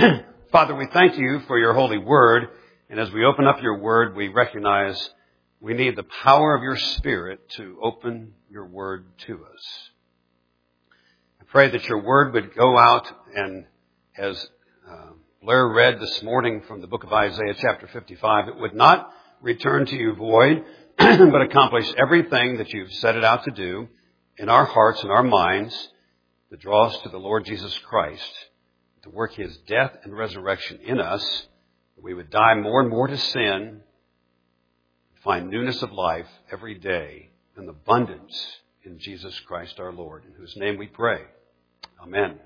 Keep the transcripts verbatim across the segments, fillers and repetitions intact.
Father, we thank you for your holy word. And as we open up your word, we recognize we need the power of your Spirit to open your word to us. I pray that your word would go out and, as uh, Blair read this morning from the book of Isaiah chapter fifty-five, it would not return to you void, but accomplish everything that you've set it out to do in our hearts and our minds to draw us to the Lord Jesus Christ, to work his death and resurrection in us, that we would die more and more to sin, find newness of life every day and abundance in Jesus Christ our Lord, in whose name we pray. Amen.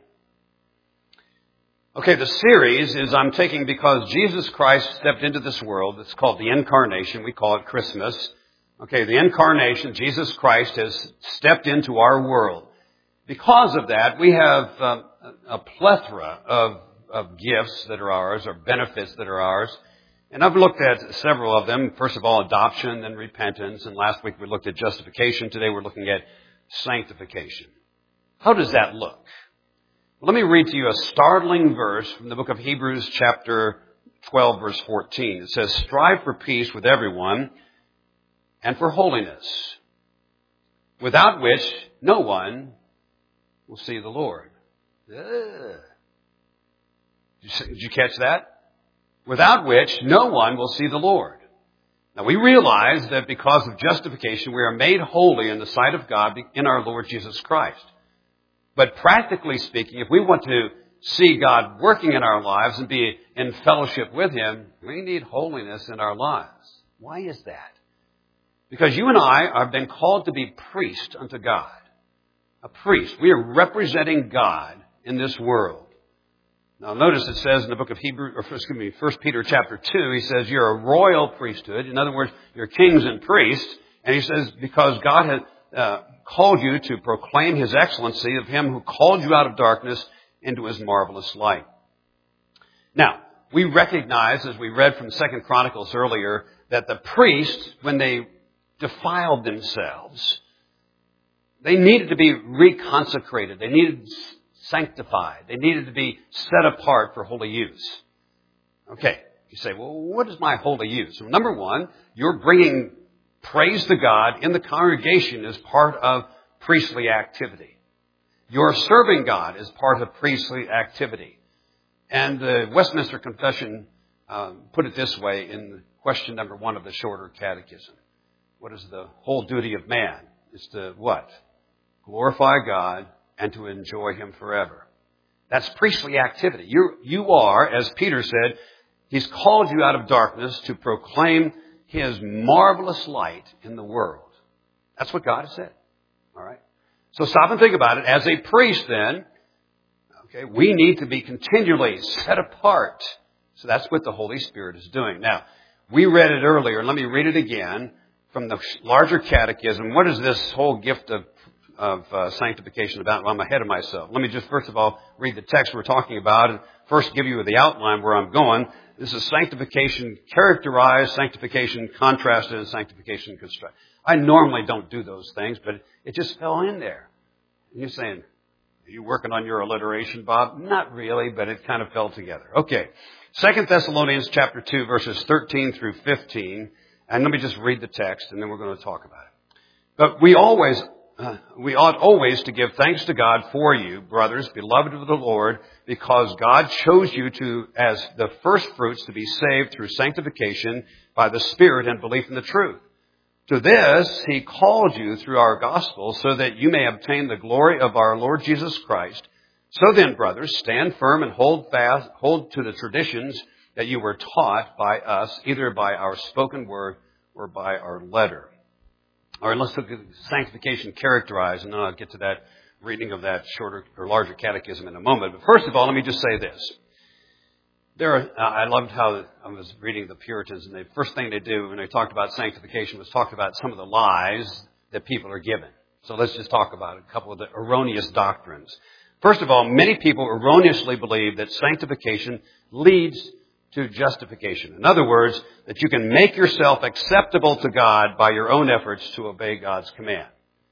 Okay, the series is I'm taking because Jesus Christ stepped into this world. It's called the Incarnation. We call it Christmas. Okay, the Incarnation, Jesus Christ has stepped into our world. Because of that, we have um, a plethora of, of gifts that are ours, or benefits that are ours. And I've looked at several of them. First of all, adoption and repentance. And last week we looked at justification. Today we're looking at sanctification. How does that look? Well, let me read to you a startling verse from the book of Hebrews chapter twelve, verse fourteen. It says, "Strive for peace with everyone and for holiness, without which no one will see the Lord." Ugh. Did you catch that? Without which no one will see the Lord. Now we realize that because of justification, we are made holy in the sight of God in our Lord Jesus Christ. But practically speaking, if we want to see God working in our lives and be in fellowship with him, we need holiness in our lives. Why is that? Because you and I have been called to be priests unto God. A priest. We are representing God in this world. Now notice it says in the book of Hebrews, or excuse me, First Peter chapter two, he says you're a royal priesthood. In other words, you're kings and priests. And he says because God has uh, called you to proclaim his excellency of him who called you out of darkness into his marvelous light. Now, we recognize, as we read from Second Chronicles earlier, that the priests, when they defiled themselves, they needed to be reconsecrated. They needed sanctified. They needed to be set apart for holy use. Okay, you say, well, what is my holy use? Well, number one, you're bringing praise to God in the congregation as part of priestly activity. You're serving God as part of priestly activity. And the Westminster Confession uh, put it this way in question number one of the Shorter Catechism. What is the whole duty of man? It's to what? Glorify God and to enjoy him forever. That's priestly activity. You, you are, as Peter said, he's called you out of darkness to proclaim his marvelous light in the world. That's what God has said. All right. So stop and think about it. As a priest then, okay, we need to be continually set apart. So that's what the Holy Spirit is doing. Now, we read it earlier. Let me read it again from the larger catechism. What is this whole gift of of uh, sanctification about? Well, I'm ahead of myself. Let me just first of all read the text we're talking about and first give you the outline where I'm going. This is sanctification characterized, sanctification contrasted, and sanctification constructed. I normally don't do those things, but it just fell in there. And you're saying, are you working on your alliteration, Bob? Not really, but it kind of fell together. Okay. Second Thessalonians chapter two, verses thirteen through fifteen. And let me just read the text, and then we're going to talk about it. But we always Uh, we ought always to give thanks to God for you, brothers, beloved of the Lord, because God chose you to, as the first fruits, to be saved through sanctification by the Spirit and belief in the truth. To this, he called you through our gospel so that you may obtain the glory of our Lord Jesus Christ. So then, brothers, stand firm and hold fast, hold to the traditions that you were taught by us, either by our spoken word or by our letter. All right, let's look at sanctification characterized, and then I'll get to that reading of that shorter or larger catechism in a moment. But first of all, let me just say this. There, are, uh, I loved how I was reading the Puritans, and the first thing they do when they talked about sanctification was talk about some of the lies that people are given. So let's just talk about a couple of the erroneous doctrines. First of all, many people erroneously believe that sanctification leads to justification. In other words, that you can make yourself acceptable to God by your own efforts to obey God's command.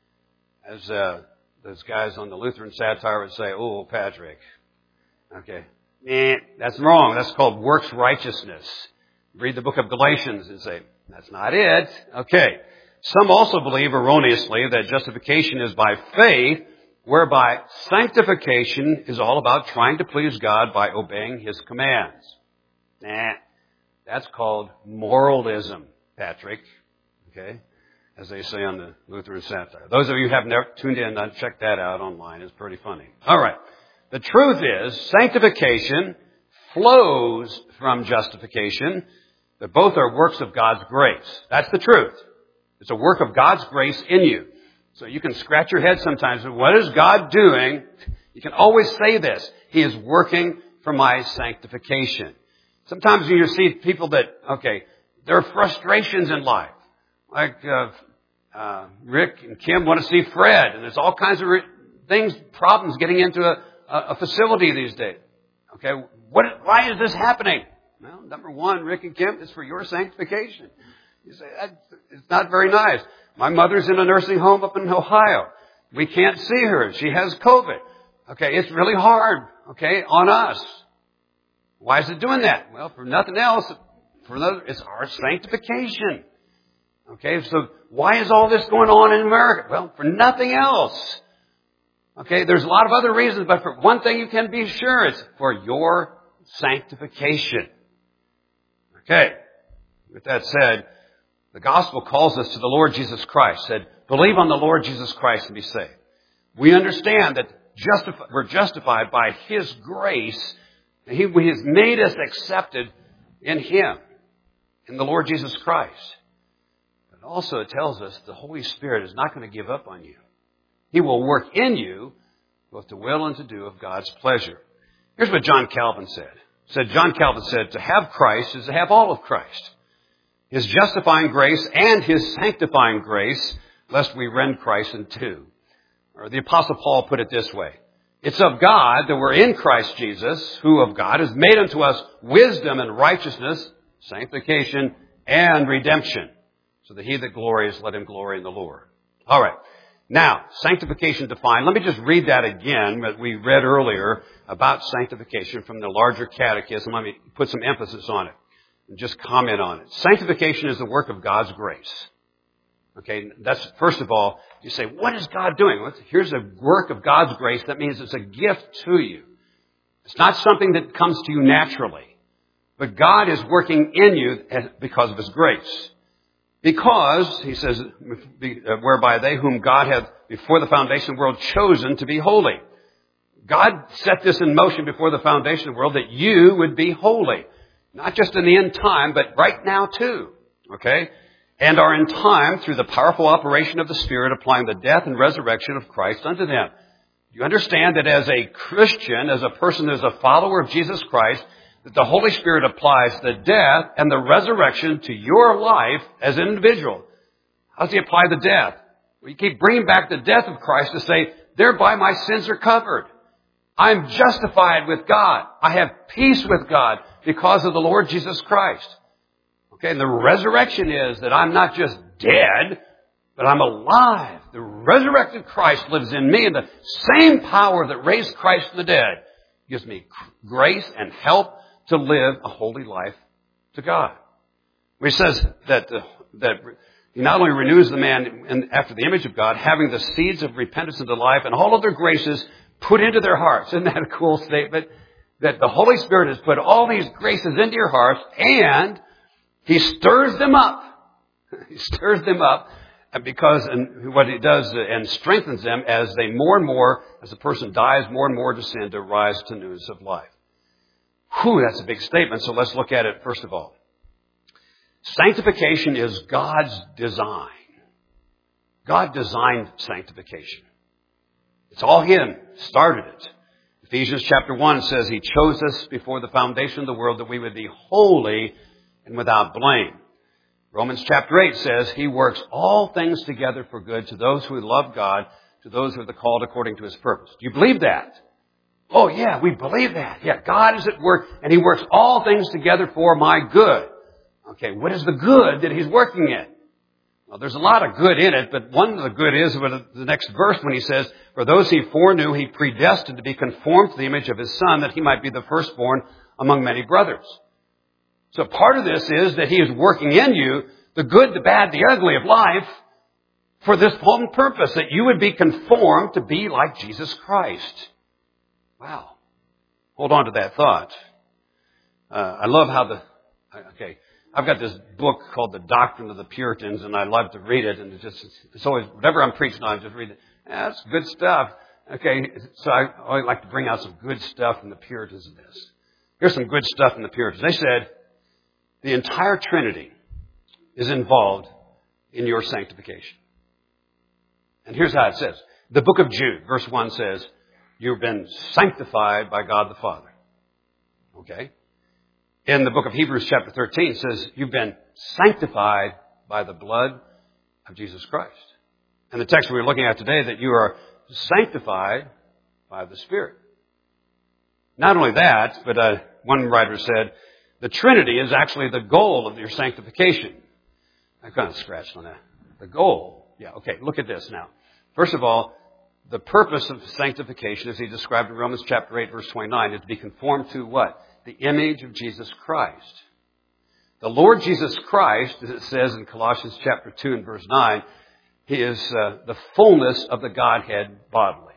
As uh, those guys on the Lutheran satire would say, oh, Patrick. Okay. Eh, that's wrong. That's called works righteousness. Read the book of Galatians and say, that's not it. Okay. Some also believe erroneously that justification is by faith, whereby sanctification is all about trying to please God by obeying His commands. Nah, that's called moralism, Patrick. Okay? As they say on the Lutheran satire. Those of you who have never tuned in, check that out online. It's pretty funny. All right. The truth is, sanctification flows from justification, but both are works of God's grace. That's the truth. It's a work of God's grace in you. So you can scratch your head sometimes. What is God doing? You can always say this. He is working for my sanctification. Sometimes you see people that, okay, there are frustrations in life. Like uh, uh, Rick and Kim want to see Fred, and there's all kinds of re- things, problems getting into a, a facility these days. Okay, what? Why is this happening? Well, number one, Rick and Kim, it's for your sanctification. You say, that, it's not very nice. My mother's in a nursing home up in Ohio. We can't see her. She has COVID. Okay, it's really hard, okay, on us. Why is it doing that? Well, for nothing else, for another, it's our sanctification. Okay, so why is all this going on in America? Well, for nothing else. Okay, there's a lot of other reasons, but for one thing you can be sure, it's for your sanctification. Okay, with that said, the gospel calls us to the Lord Jesus Christ. Said, believe on the Lord Jesus Christ and be saved. We understand that justif- we're justified by His grace. He, he has made us accepted in Him, in the Lord Jesus Christ. But also it tells us the Holy Spirit is not going to give up on you. He will work in you both to will and to do of God's pleasure. Here's what John Calvin said. Said John Calvin said, to have Christ is to have all of Christ. His justifying grace and His sanctifying grace, lest we rend Christ in two. Or the Apostle Paul put it this way. It's of God that we're in Christ Jesus, who of God has made unto us wisdom and righteousness, sanctification, and redemption. So that he that glories, let him glory in the Lord. All right. Now, sanctification defined. Let me just read that again that we read earlier about sanctification from the larger catechism. Let me put some emphasis on it and just comment on it. Sanctification is the work of God's grace. Okay, that's, first of all, you say, what is God doing? Well, here's a work of God's grace. That means it's a gift to you. It's not something that comes to you naturally. But God is working in you because of His grace. Because, he says, whereby they whom God hath before the foundation of the world chosen to be holy. God set this in motion before the foundation of the world that you would be holy. Not just in the end time, but right now too. Okay? And are in time through the powerful operation of the Spirit applying the death and resurrection of Christ unto them. You understand that as a Christian, as a person as a follower of Jesus Christ, that the Holy Spirit applies the death and the resurrection to your life as an individual. How does He apply the death? Well, you keep bringing back the death of Christ to say, thereby my sins are covered. I'm justified with God. I have peace with God because of the Lord Jesus Christ. Okay, and the resurrection is that I'm not just dead, but I'm alive. The resurrected Christ lives in me, and the same power that raised Christ from the dead gives me grace and help to live a holy life to God. He says that uh, that He not only renews the man in, after the image of God, having the seeds of repentance into life and all other graces put into their hearts. Isn't that a cool statement? That the Holy Spirit has put all these graces into your hearts, and He stirs them up. He stirs them up because, and what He does, and strengthens them as they more and more, as a person dies, more and more to sin to rise to newness of life. Whew, that's a big statement, so let's look at it first of all. Sanctification is God's design. God designed sanctification. It's all Him, started it. Ephesians chapter one says He chose us before the foundation of the world that we would be holy and without blame. Romans chapter eight says He works all things together for good to those who love God, to those who are called according to His purpose. Do you believe that? Oh yeah, we believe that. Yeah, God is at work and He works all things together for my good. Okay, what is the good that He's working in? Well, there's a lot of good in it, but one of the good is with the next verse when he says, for those he foreknew, he predestined to be conformed to the image of his Son, that he might be the firstborn among many brothers. So part of this is that he is working in you the good, the bad, the ugly of life for this one purpose, that you would be conformed to be like Jesus Christ. Wow. Hold on to that thought. Uh, I love how the, okay, I've got this book called The Doctrine of the Puritans, and I love to read it, and it just, it's always, whatever I'm preaching on, I just read it. Yeah, that's good stuff. Okay, so I always like to bring out some good stuff from the Puritans in this. Here's some good stuff from the Puritans. They said, the entire Trinity is involved in your sanctification. And here's how it says. The book of Jude, verse one says, you've been sanctified by God the Father. Okay? In the book of Hebrews chapter thirteen, it says, you've been sanctified by the blood of Jesus Christ. And the text we were looking at today, that you are sanctified by the Spirit. Not only that, but uh, one writer said, the Trinity is actually the goal of your sanctification. I kind of scratched on that. The goal. Yeah, okay, look at this now. First of all, the purpose of sanctification, as he described in Romans chapter eight, verse twenty-nine, is to be conformed to what? The image of Jesus Christ. The Lord Jesus Christ, as it says in Colossians chapter two and verse nine, he is uh, the fullness of the Godhead bodily.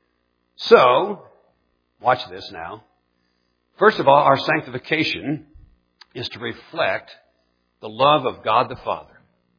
So, watch this now. First of all, our sanctification is to reflect the love of God the Father.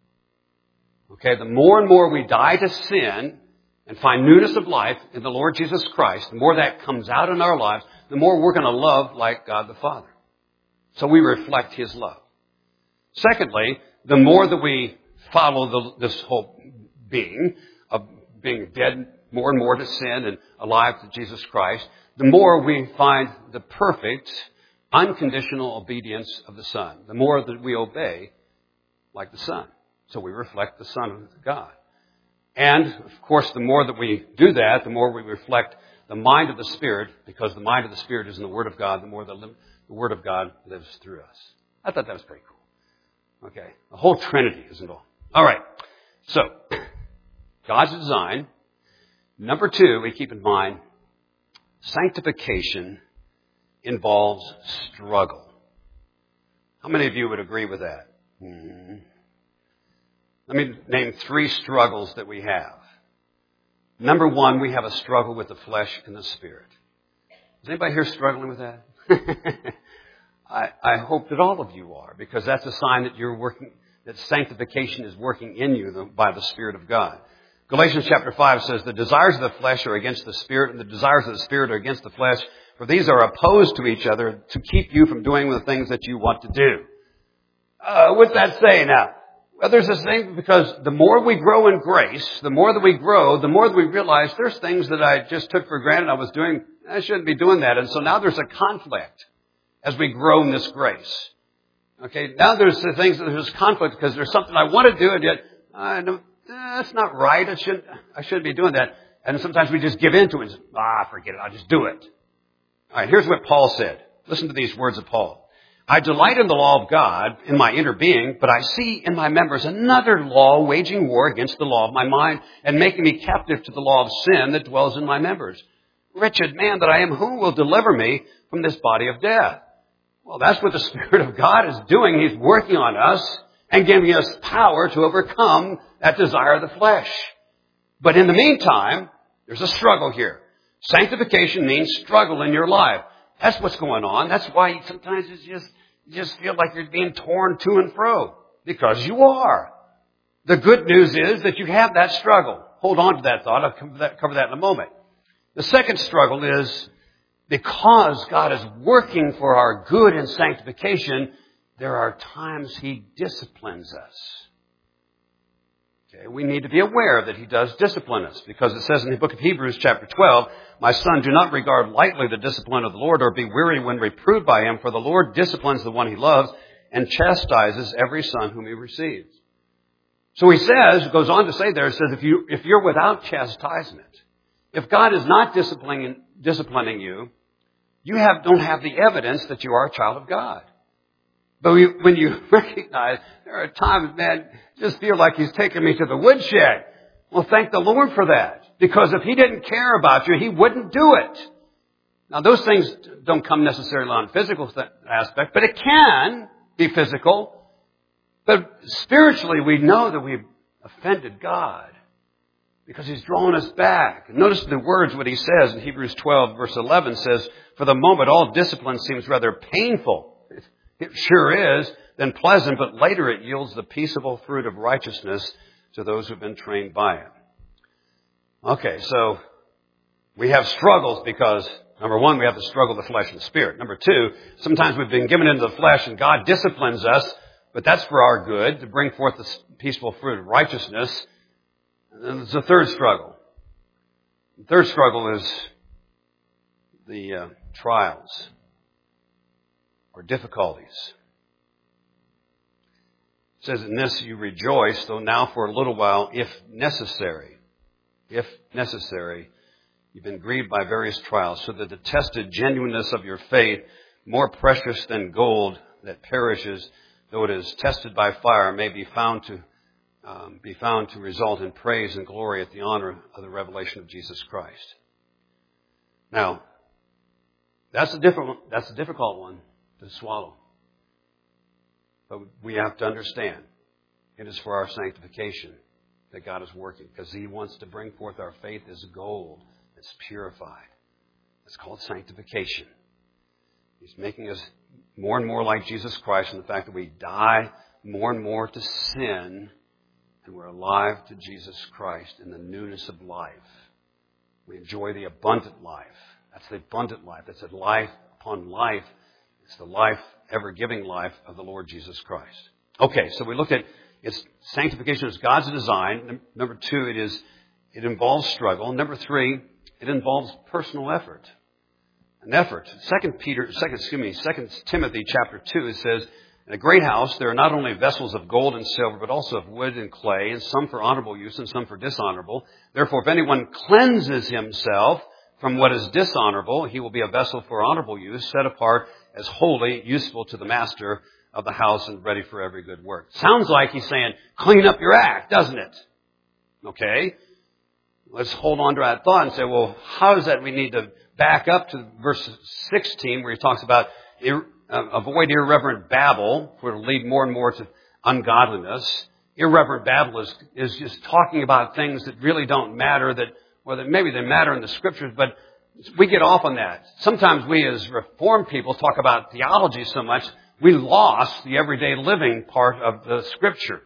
Okay, the more and more we die to sin and find newness of life in the Lord Jesus Christ, the more that comes out in our lives, the more we're going to love like God the Father. So we reflect His love. Secondly, the more that we follow the, this whole being of being dead more and more to sin and alive to Jesus Christ, the more we find the perfect, unconditional obedience of the Son. The more that we obey like the Son. So we reflect the Son of God. And, of course, the more that we do that, the more we reflect the mind of the Spirit, because the mind of the Spirit is in the Word of God, the more the, the Word of God lives through us. I thought that was pretty cool. Okay. The whole Trinity is involved. All right. So, God's design. Number two, we keep in mind, sanctification involves struggle. How many of you would agree with that? Hmm. Let me name three struggles that we have. Number one, we have a struggle with the flesh and the spirit. Is anybody here struggling with that? I, I hope that all of you are, because that's a sign that you're working, that sanctification is working in you by the Spirit of God. Galatians chapter five says, the desires of the flesh are against the Spirit, and the desires of the Spirit are against the flesh, for these are opposed to each other to keep you from doing the things that you want to do. Uh, what's that say now? Well, there's this thing, because the more we grow in grace, the more that we grow, the more that we realize there's things that I just took for granted I was doing. I shouldn't be doing that. And so now there's a conflict as we grow in this grace. Okay, now there's the things that there's conflict because there's something I want to do, and yet I don't, that's not right. I shouldn't, I shouldn't be doing that. And sometimes we just give in to it and say, ah, forget it. I'll just do it. All right, here's what Paul said. Listen to these words of Paul. I delight in the law of God in my inner being, but I see in my members another law waging war against the law of my mind and making me captive to the law of sin that dwells in my members. Wretched man that I am, who will deliver me from this body of death? Well, that's what the Spirit of God is doing. He's working on us and giving us power to overcome that desire of the flesh. But in the meantime, there's a struggle here. Sanctification means struggle in your life. That's what's going on. That's why sometimes it's just, you just feel like you're being torn to and fro. Because you are. The good news is that you have that struggle. Hold on to that thought. I'll cover that, cover that in a moment. The second struggle is, because God is working for our good and sanctification, there are times He disciplines us. Okay, we need to be aware that He does discipline us, because it says in the book of Hebrews chapter twelve, my son, do not regard lightly the discipline of the Lord, or be weary when reproved by Him, for the Lord disciplines the one He loves and chastises every son whom He receives. So He says, goes on to say there, it says, if you, if you're without chastisement, if God is not disciplining, disciplining you, you have, don't have the evidence that you are a child of God. But we, when you recognize there are times, man, just feel like He's taking me to the woodshed. Well, thank the Lord for that. Because if He didn't care about you, He wouldn't do it. Now, those things don't come necessarily on a physical th- aspect, but it can be physical. But spiritually, we know that we've offended God because He's drawn us back. And notice the words, what He says in Hebrews twelve, verse eleven says, for the moment, all discipline seems rather painful. It sure is, then pleasant, but later it yields the peaceable fruit of righteousness to those who have been trained by it. Okay, so we have struggles because, number one, we have to struggle the flesh and spirit. Number two, sometimes we've been given into the flesh and God disciplines us, but that's for our good, to bring forth the peaceful fruit of righteousness. And then there's a third struggle. The third struggle is the uh, trials or difficulties. It says, in this you rejoice, though now for a little while, if necessary, if necessary, you've been grieved by various trials, so that the tested genuineness of your faith, more precious than gold that perishes, though it is tested by fire, may be found to um, be found to result in praise and glory at the honor of the revelation of Jesus Christ. Now, that's a difficult that's a difficult one to swallow. But we have to understand it is for our sanctification that God is working, because He wants to bring forth our faith as gold that's purified. It's called sanctification. He's making us more and more like Jesus Christ in the fact that we die more and more to sin and we're alive to Jesus Christ in the newness of life. We enjoy the abundant life. That's the abundant life. That's a life upon life. It's the life, ever-giving life of the Lord Jesus Christ. Okay, so we look at its sanctification as God's design. Number two, it is it involves struggle. Number three, it involves personal effort. An effort. Second Peter, second, excuse me, Second Timothy chapter two, it says, in a great house there are not only vessels of gold and silver, but also of wood and clay, and some for honorable use and some for dishonorable. Therefore, if anyone cleanses himself from what is dishonorable, he will be a vessel for honorable use, set apart as holy, useful to the master of the house and ready for every good work. Sounds like he's saying, clean up your act, doesn't it? Okay. Let's hold on to that thought and say, well, how is that we need to back up to verse sixteen where he talks about ir- uh, avoid irreverent babble, for it'll lead more and more to ungodliness. Irreverent babble is, is just talking about things that really don't matter, that, well, that maybe they matter in the Scriptures, but we get off on that. Sometimes we as Reformed people talk about theology so much, we lost the everyday living part of the Scriptures.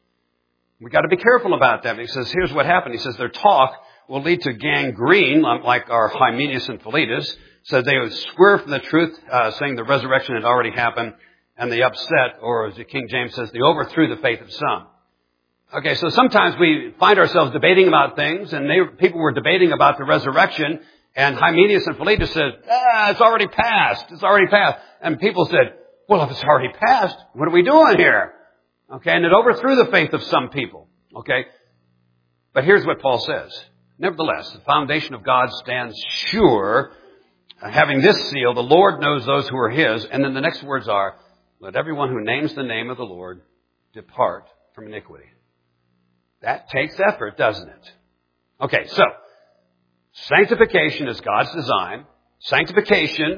We got to be careful about that. He says, here's what happened. He says, their talk will lead to gangrene, like our Hymenaeus and Philetus. So they would swerve from the truth, uh, saying the resurrection had already happened, and they upset, or as the King James says, they overthrew the faith of some. Okay, so sometimes we find ourselves debating about things, and they, people were debating about the resurrection, and Hymenaeus and Philetus said, ah, it's already passed. It's already passed. And people said, well, if it's already passed, what are we doing here? Okay, and it overthrew the faith of some people. Okay, but here's what Paul says. Nevertheless, the foundation of God stands sure, having this seal, the Lord knows those who are His. And then the next words are, let everyone who names the name of the Lord depart from iniquity. That takes effort, doesn't it? Okay, so sanctification is God's design. Sanctification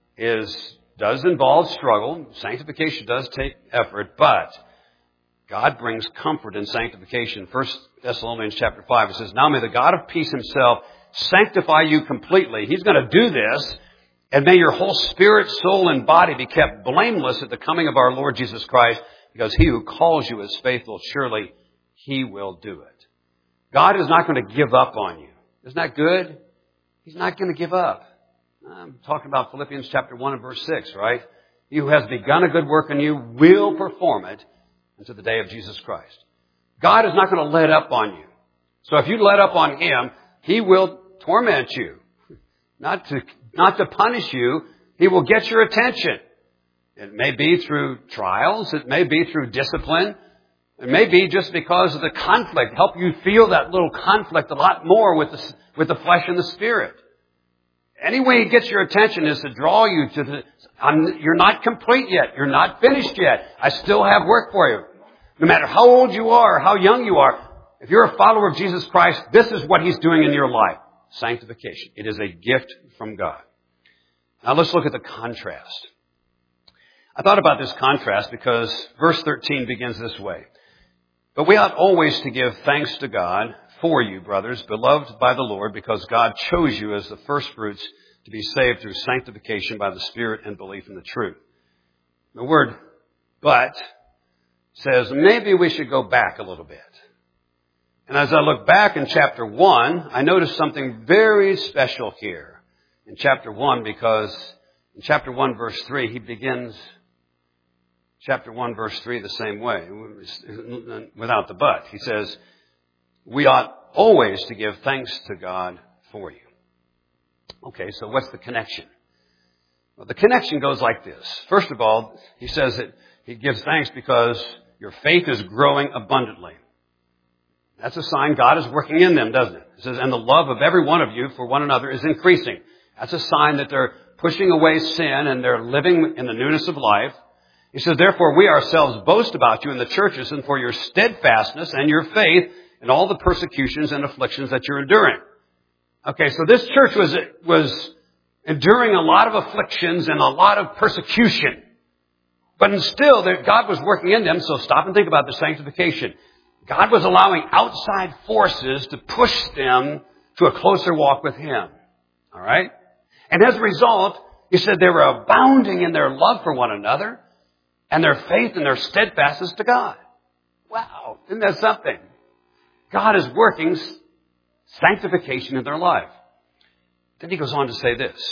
is does involve struggle. Sanctification does take effort, but God brings comfort in sanctification. First Thessalonians chapter five, it says, now may the God of peace Himself sanctify you completely. He's going to do this, and may your whole spirit, soul, and body be kept blameless at the coming of our Lord Jesus Christ, because He who calls you is faithful. Surely He will do it. God is not going to give up on you. Isn't that good? He's not going to give up. I'm talking about Philippians chapter one and verse six, right? He who has begun a good work in you will perform it unto the day of Jesus Christ. God is not going to let up on you. So if you let up on Him, He will torment you. Not to, not to punish you. He will get your attention. It may be through trials. It may be through discipline. It may be just because of the conflict. Help you feel that little conflict a lot more with the, with the flesh and the spirit. any way he gets your attention is to draw you to the, I'm, you're not complete yet. You're not finished yet. I still have work for you. No matter how old you are, how young you are, if you're a follower of Jesus Christ, this is what he's doing in your life. Sanctification. It is a gift from God. Now let's look at the contrast. I thought about this contrast because verse thirteen begins this way. But we ought always to give thanks to God for you, brothers, beloved by the Lord, because God chose you as the firstfruits to be saved through sanctification by the Spirit and belief in the truth. The word but says maybe we should go back a little bit. And as I look back in chapter one, I notice something very special here in chapter one, because in chapter one, verse three, he begins chapter one, verse three the same way, without the but. He says, we ought always to give thanks to God for you. Okay, so what's the connection? Well, the connection goes like this. First of all, he says that he gives thanks because your faith is growing abundantly. That's a sign God is working in them, doesn't it? It says, and the love of every one of you for one another is increasing. That's a sign that they're pushing away sin and they're living in the newness of life. He says, therefore, we ourselves boast about you in the churches and for your steadfastness and your faith in all the persecutions and afflictions that you're enduring. Okay, so this church was, was enduring a lot of afflictions and a lot of persecution. But still, God was working in them, so stop and think about the sanctification. God was allowing outside forces to push them to a closer walk with Him. All right? And as a result, he said they were abounding in their love for one another and their faith and their steadfastness to God. Wow, isn't that something? God is working sanctification in their life. Then he goes on to say this,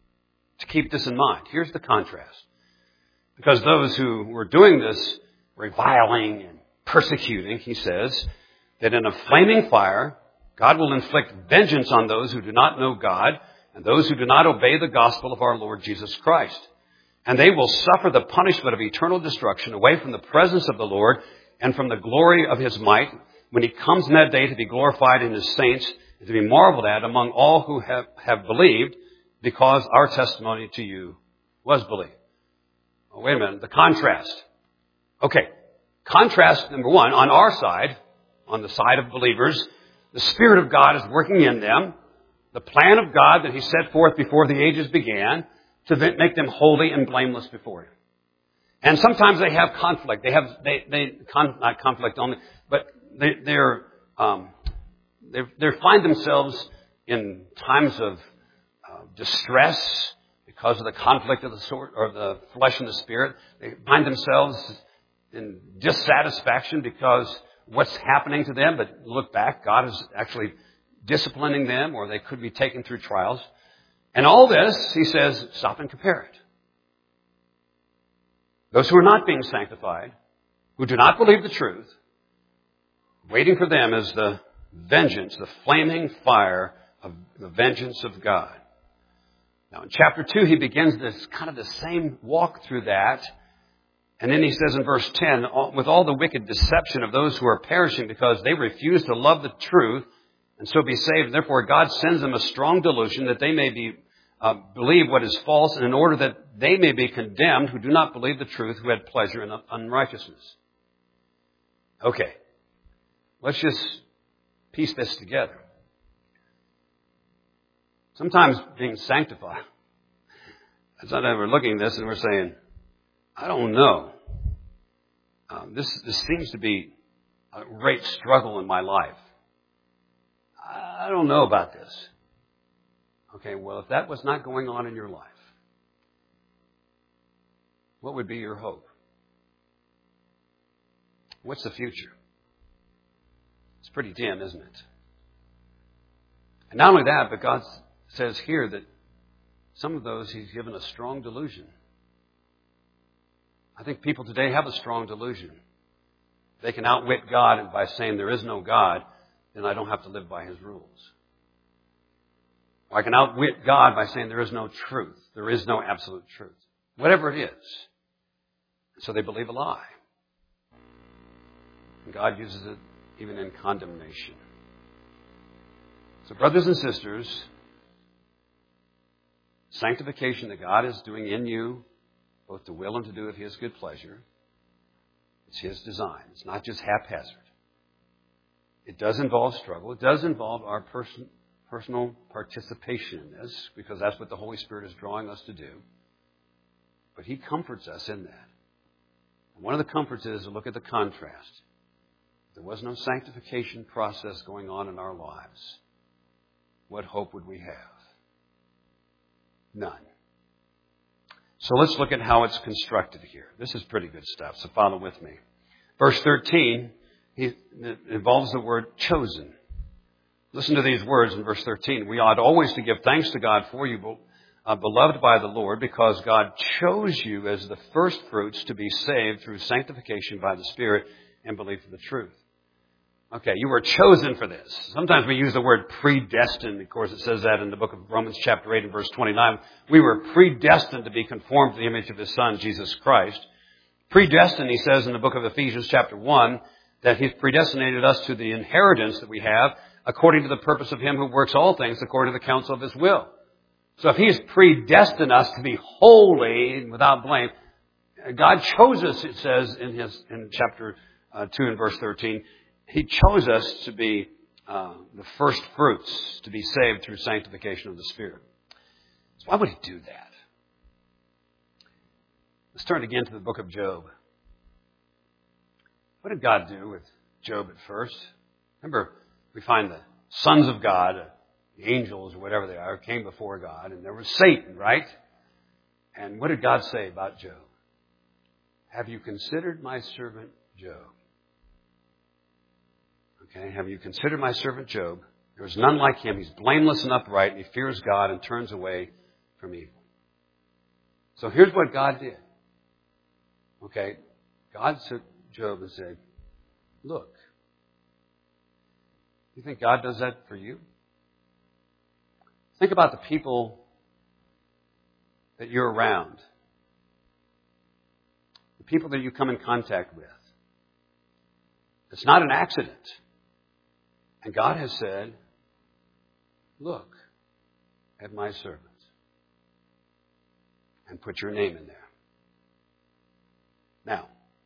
to keep this in mind. Here's the contrast. Because those who were doing this reviling and persecuting, he says, that in a flaming fire, God will inflict vengeance on those who do not know God and those who do not obey the gospel of our Lord Jesus Christ. And they will suffer the punishment of eternal destruction away from the presence of the Lord and from the glory of His might when He comes in that day to be glorified in His saints and to be marveled at among all who have, have believed, because our testimony to you was believed. Oh, wait a minute. The contrast. Okay. Contrast number one, on our side, on the side of believers, the Spirit of God is working in them. The plan of God that He set forth before the ages began to make them holy and blameless before Him. And sometimes they have conflict. They have, they, they, con, not conflict only, but they, they're, um, they, they find themselves in times of uh, distress because of the conflict of the sort, or the flesh and the spirit. They find themselves in dissatisfaction because what's happening to them. But look back, God is actually disciplining them, or they could be taken through trials. And all this, he says, stop and compare it. Those who are not being sanctified, who do not believe the truth, waiting for them is the vengeance, the flaming fire of the vengeance of God. Now in chapter two, he begins this kind of the same walk through that. And then he says in verse ten, with all the wicked deception of those who are perishing because they refuse to love the truth and so be saved. Therefore, God sends them a strong delusion that they may be uh, believe what is false, and in order that they may be condemned who do not believe the truth, who had pleasure in unrighteousness. Okay, let's just piece this together. Sometimes being sanctified, sometimes we're looking at this and we're saying, I don't know. Um, this this seems to be a great struggle in my life. I don't know about this. Okay, well, if that was not going on in your life, what would be your hope? What's the future? It's pretty dim, isn't it? And not only that, but God says here that some of those He's given a strong delusion. I think people today have a strong delusion. They can outwit God by saying there is no God, then I don't have to live by His rules. Or I can outwit God by saying there is no truth. There is no absolute truth. Whatever it is. So they believe a lie. And God uses it even in condemnation. So brothers and sisters, sanctification that God is doing in you, both to will and to do of His good pleasure. It's His design. It's not just haphazard. It does involve struggle. It does involve our person, personal participation in this, because that's what the Holy Spirit is drawing us to do. But He comforts us in that. And one of the comforts is to look at the contrast. If there was no sanctification process going on in our lives, what hope would we have? None. So let's look at how it's constructed here. This is pretty good stuff, so follow with me. Verse thirteen, it involves the word chosen. Listen to these words in verse thirteen. We ought always to give thanks to God for you, uh, beloved by the Lord, because God chose you as the first fruits to be saved through sanctification by the Spirit and belief of the truth. Okay, you were chosen for this. Sometimes we use the word predestined. Of course, it says that in the book of Romans chapter eight and verse twenty-nine. We were predestined to be conformed to the image of His Son, Jesus Christ. Predestined, he says in the book of Ephesians chapter one, that He's predestinated us to the inheritance that we have according to the purpose of Him who works all things according to the counsel of His will. So if He's predestined us to be holy and without blame, God chose us, it says in his in chapter uh, two and verse thirteen, He chose us to be uh, the first fruits, to be saved through sanctification of the Spirit. So why would He do that? Let's turn again to the book of Job. What did God do with Job at first? Remember, we find the sons of God, the angels or whatever they are, came before God, and there was Satan, right? And what did God say about Job? Have you considered my servant Job? Okay, have you considered my servant Job? There is none like him. He's blameless and upright, and he fears God and turns away from evil. So here's what God did. Okay, God took Job and said, look, you think God does that for you? Think about the people that you're around, the people that you come in contact with. It's not an accident. And God has said, look at my servants and put your name in there. Now,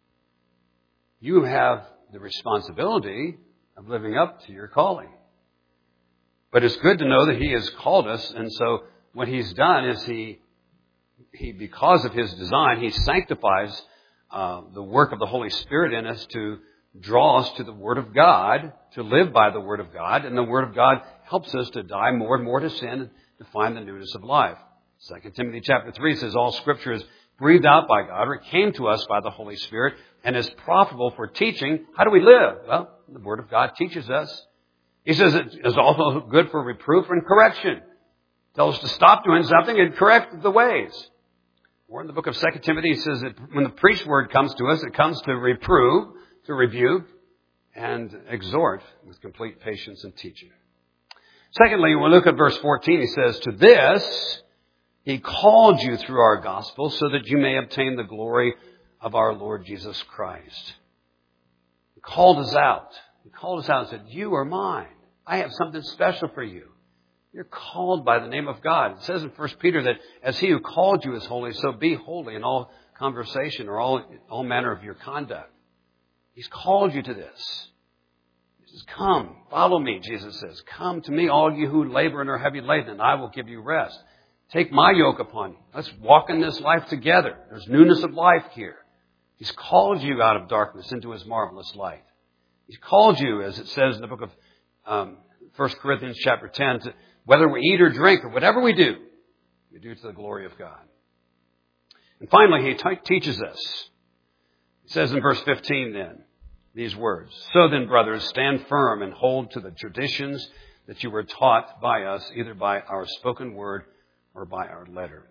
you have the responsibility of living up to your calling. But it's good to know that He has called us, and so what He's done is He, he because of His design, He sanctifies uh, the work of the Holy Spirit in us to draw us to the Word of God, to live by the Word of God, and the Word of God helps us to die more and more to sin and to find the newness of life. Second Timothy chapter three says, all Scripture is breathed out by God, or it came to us by the Holy Spirit, and is profitable for teaching. How do we live? Well, the Word of God teaches us. He says it is also good for reproof and correction. It tells us to stop doing something and correct the ways. Or in the book of Second Timothy, he says that when the preached word comes to us, it comes to reprove, to rebuke, and exhort with complete patience and teaching. Secondly, when we look at verse fourteen, he says, to this He called you through our gospel so that you may obtain the glory of our Lord Jesus Christ. He called us out. He called us out and said, you are mine. I have something special for you. You're called by the name of God. It says in First Peter that as He who called you is holy, so be holy in all conversation or all, all manner of your conduct. He's called you to this. He says, come, follow me, Jesus says. Come to me, all you who labor and are heavy laden, and I will give you rest. Take my yoke upon you. Let's walk in this life together. There's newness of life here. He's called you out of darkness into His marvelous light. He's called you, as it says in the book of um, First Corinthians chapter ten, to whether we eat or drink or whatever we do, we do to the glory of God. And finally, He t- teaches us. He says in verse fifteen then, these words, so then, brothers, stand firm and hold to the traditions that you were taught by us, either by our spoken word or by our letter.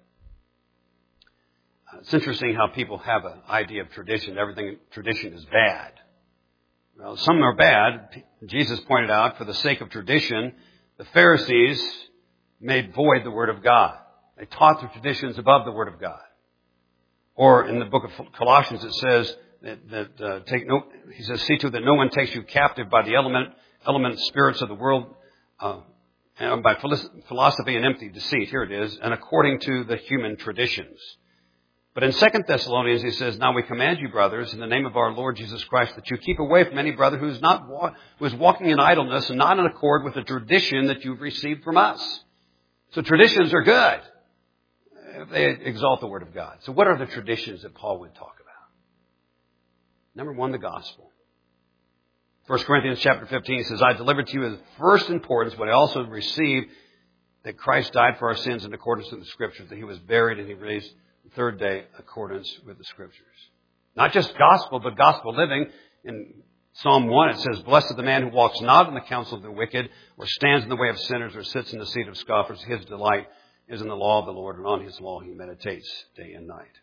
Uh, it's interesting how people have an idea of tradition. Everything tradition is bad. Well, some are bad. Jesus pointed out, for the sake of tradition, the Pharisees made void the Word of God. They taught the traditions above the Word of God. Or in the book of Colossians, it says that, that uh, take no. He says, "See to it that no one takes you captive by the element, element spirits of the world, uh, and by philosophy and empty deceit, here it is, and according to the human traditions. But in Second Thessalonians, he says, now we command you, brothers, in the name of our Lord Jesus Christ, that you keep away from any brother who is not who is walking in idleness and not in accord with the tradition that you've received from us. So traditions are good. They exalt the Word of God. So what are the traditions that Paul would talk about? Number one, the gospel. First Corinthians chapter fifteen says, I delivered to you as first importance what I also received, that Christ died for our sins in accordance with the Scriptures, that he was buried and he raised the third day in accordance with the Scriptures. Not just gospel, but gospel living. In Psalm one it says, blessed is the man who walks not in the counsel of the wicked, or stands in the way of sinners, or sits in the seat of scoffers. His delight is in the law of the Lord, and on his law he meditates day and night.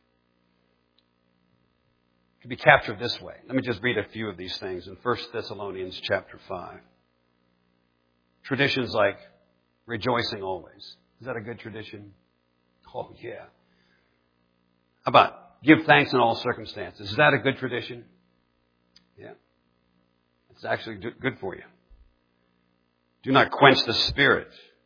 It can be captured this way. Let me just read a few of these things in First Thessalonians chapter five. Traditions like rejoicing always. Is that a good tradition? Oh, yeah. How about give thanks in all circumstances? Is that a good tradition? Yeah. It's actually good for you. Do not quench the Spirit.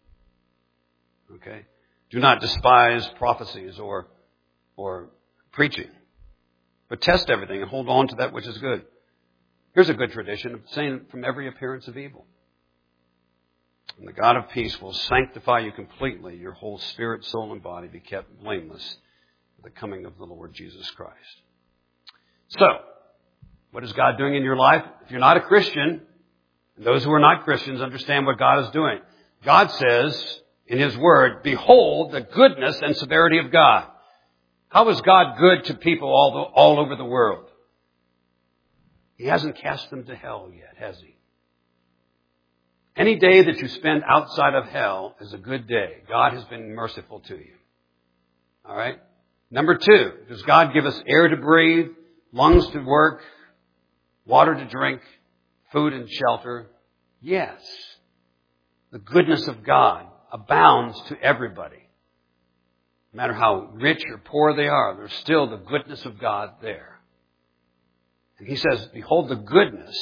Okay? Do not despise prophecies or, or preaching. But test everything and hold on to that which is good. Here's a good tradition of saying from every appearance of evil. And the God of peace will sanctify you completely, your whole spirit, soul, and body be kept blameless for the coming of the Lord Jesus Christ. So, what is God doing in your life? If you're not a Christian, and those who are not Christians understand what God is doing. God says in His Word, behold the goodness and severity of God. How is God good to people all, the, all over the world? He hasn't cast them to hell yet, has He? Any day that you spend outside of hell is a good day. God has been merciful to you. All right? Number two, does God give us air to breathe, lungs to work, water to drink, food and shelter? Yes. The goodness of God abounds to everybody. No matter how rich or poor they are, there's still the goodness of God there. And He says, behold the goodness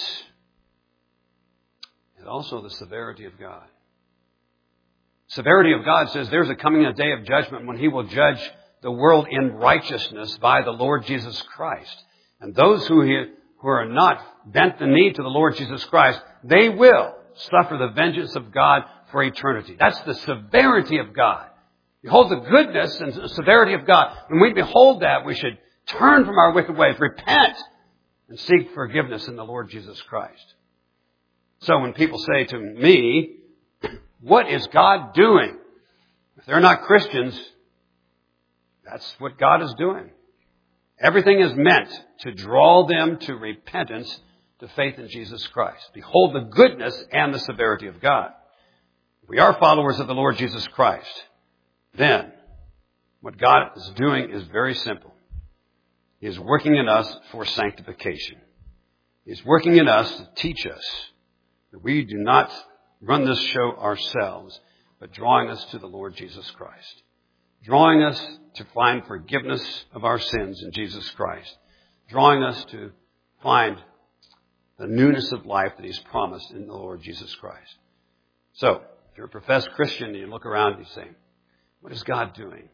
and also the severity of God. Severity of God says there's a coming a day of judgment when He will judge the world in righteousness by the Lord Jesus Christ. And those who, he, who are not bent the knee to the Lord Jesus Christ, they will suffer the vengeance of God for eternity. That's the severity of God. Behold the goodness and severity of God. When we behold that, we should turn from our wicked ways, repent, and seek forgiveness in the Lord Jesus Christ. So when people say to me, what is God doing? If they're not Christians, that's what God is doing. Everything is meant to draw them to repentance, to faith in Jesus Christ. Behold the goodness and the severity of God. If we are followers of the Lord Jesus Christ, then what God is doing is very simple. He is working in us for sanctification. He is working in us to teach us that we do not run this show ourselves, but drawing us to the Lord Jesus Christ. Drawing us to find forgiveness of our sins in Jesus Christ. Drawing us to find the newness of life that He's promised in the Lord Jesus Christ. So, if you're a professed Christian and you look around and you say, what is God doing?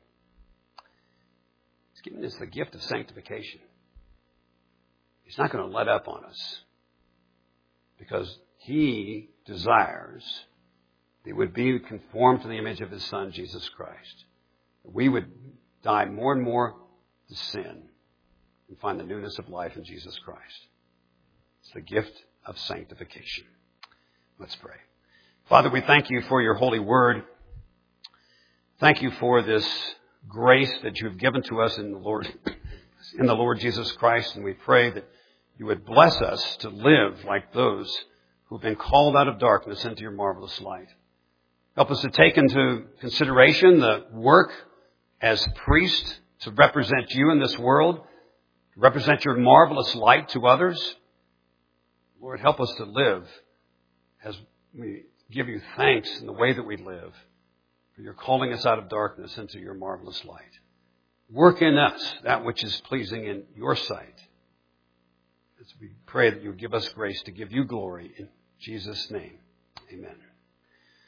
He's giving us the gift of sanctification. He's not going to let up on us because He desires that we would be conformed to the image of His Son, Jesus Christ. That we would die more and more to sin and find the newness of life in Jesus Christ. It's the gift of sanctification. Let's pray. Father, we thank You for Your holy word. Thank You for this grace that You've given to us in the Lord, in the Lord Jesus Christ. And we pray that You would bless us to live like those who've been called out of darkness into Your marvelous light. Help us to take into consideration the work as priest to represent You in this world, to represent Your marvelous light to others. Lord, help us to live as we give You thanks in the way that we live. For You're calling us out of darkness into Your marvelous light. Work in us that which is pleasing in Your sight. As we pray that You give us grace to give You glory in Jesus' name. Amen.